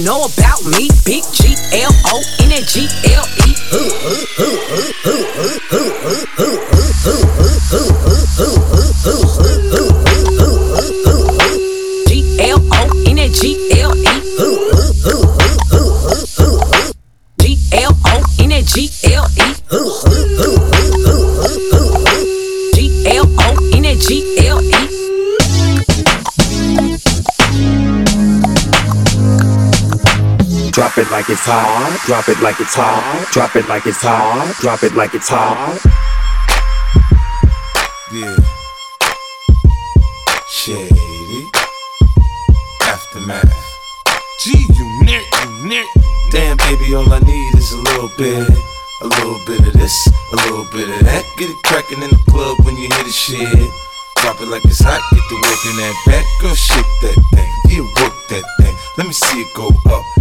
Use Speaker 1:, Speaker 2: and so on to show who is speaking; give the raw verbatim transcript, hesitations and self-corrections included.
Speaker 1: know about me? Big G L O N N G L E. G L O N N G L E. G L O N N G L E. G L O N N G L E.
Speaker 2: Drop it like it's hot, drop it like it's hot, drop it like it's hot, drop it like it's hot.
Speaker 3: Yeah. Shady. Aftermath. G unit, unit. Damn, baby, all I need is a little bit. A little bit of this, a little bit of that. Get it crackin' in the club when you hear the shit. Drop it like it's hot, get the work in that back. Girl, shake that thing, yeah, work that thing. Let me see it go up